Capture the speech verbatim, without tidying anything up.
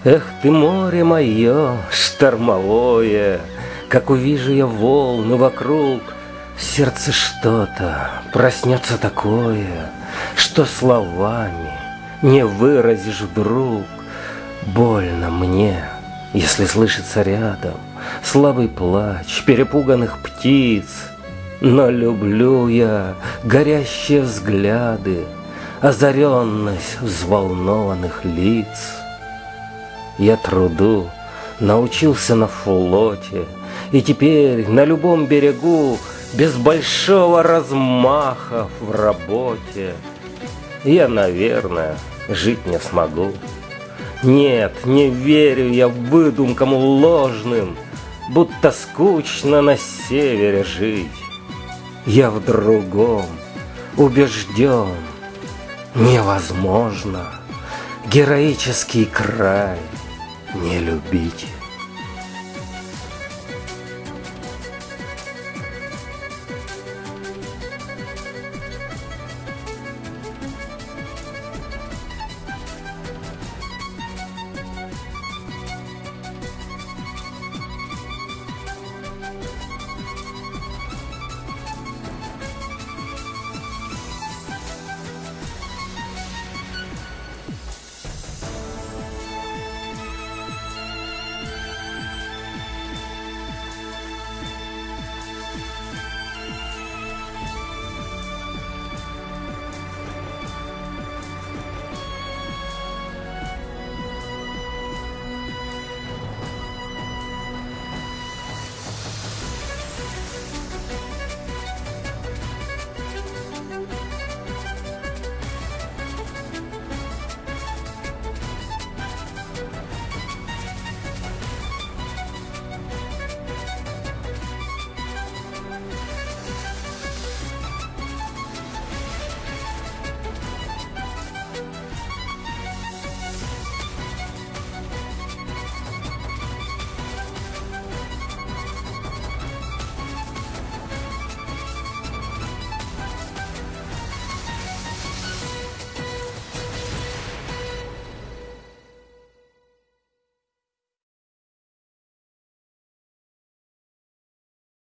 Эх ты, море мое штормовое, как увижу я волны вокруг, в сердце что-то проснется такое, что словами не выразишь вдруг. Больно мне, если слышится рядом слабый плач перепуганных птиц, но люблю я горящие взгляды, озаренность взволнованных лиц. Я труду научился на флоте, и теперь на любом берегу без большого размаха в работе я, наверное, жить не смогу. Нет, не верю я выдумкам ложным, будто скучно на севере жить. Я в другом убежден, невозможно героический край не любить.